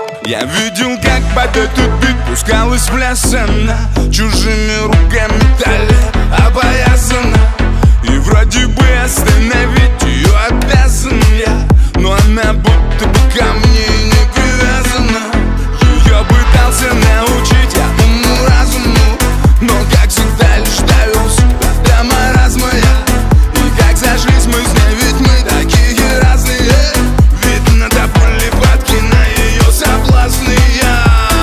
Я видел, как под этот бит пускалась в пляс она, чужими руками талия опоясана. И вроде бы остановить ее обязан я, но она будто бы ко мне не привязана. Ее пытался научить я уму-разуму, но как всегда лишь довел себя до маразма я. И как сошлись мы с ней, ведь мы такие разные. Видно, до боли хватки на ее соблазны я.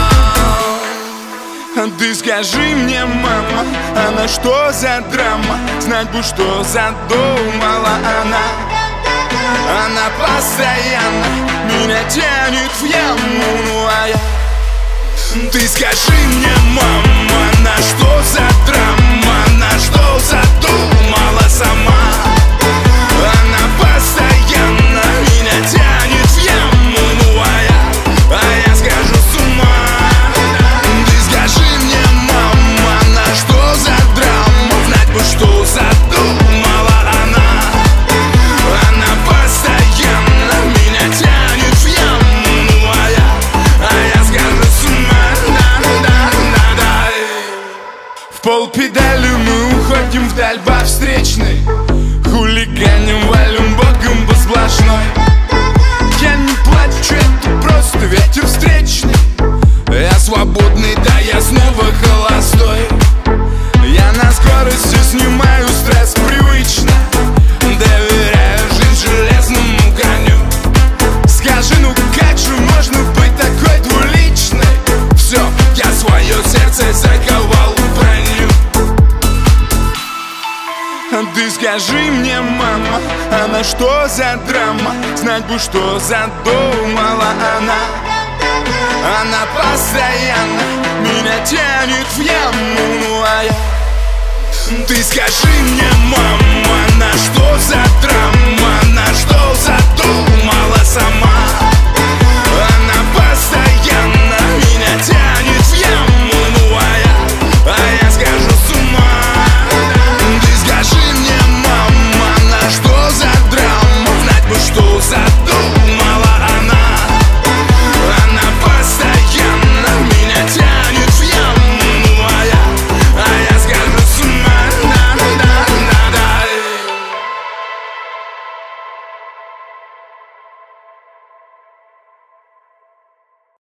А ты скажи мне, мама, она что за драма? Знать бы, что задумала она. Она постоянно меня тянет в яму, ну а я... Ты скажи мне, мама, она что за драма? Она что задумала сама? Она постоянно меня тянет в яму, ну а я скажу с ума. Ты скажи мне, мама, она что за драма? Знать бы, что задумала она. Она постоянно меня тянет в яму, ну а я скажу с ума. В полпедали мы уходим вдаль по встречной, хулиганим, валим боком по сплошной. Я не плачу, это просто ветер встречный. Я свободный, да я снова холостой. Я на скорости снимаю стресс привычно, доверяю жизнь железному коню. Скажи, ну как же можно быть такой двуличной? Все, я свое сердце заковал в броню. А ты скажи мне, мама, она что за драма? Знать бы, что задумала она. Она постоянно меня тянет в яму, ну а я... Ты скажи мне, мама, она что за драма?